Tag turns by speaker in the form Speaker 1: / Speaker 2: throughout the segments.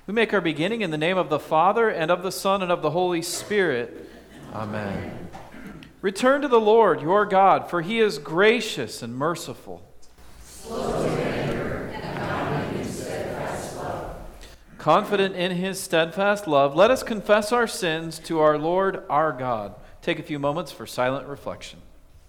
Speaker 1: We make our beginning in the name of the Father, and of the Son, and of the Holy Spirit. Amen. Return to the Lord your God, for he is gracious and merciful.
Speaker 2: Slow to anger, and abounding in steadfast love.
Speaker 1: Confident in his steadfast love, let us confess our sins to our Lord our God. Take a few moments for silent reflection.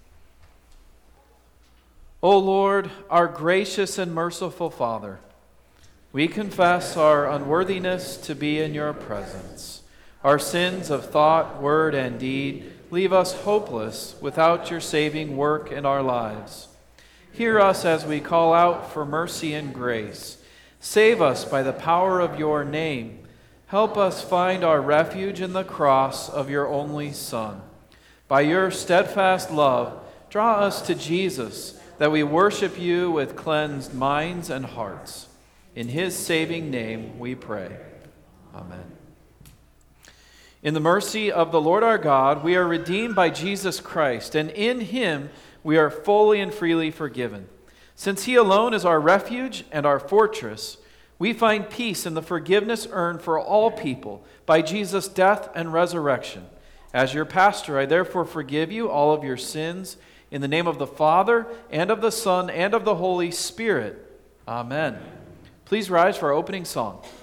Speaker 1: O Lord, our gracious and merciful Father, we confess our unworthiness to be in your presence. Our sins of thought, word, and deed leave us hopeless without your saving work in our lives. Hear us as we call out for mercy and grace. Save us by the power of your name. Help us find our refuge in the cross of your only Son. By your steadfast love, draw us to Jesus, that we worship you with cleansed minds and hearts. In his saving name we pray. Amen. In the mercy of the Lord our God, we are redeemed by Jesus Christ, and in him we are fully and freely forgiven. Since he alone is our refuge and our fortress, we find peace in the forgiveness earned for all people by Jesus' death and resurrection. As your pastor, I therefore forgive you all of your sins in the name of the Father, and of the Son, and of the Holy Spirit. Amen. Please rise for our opening song.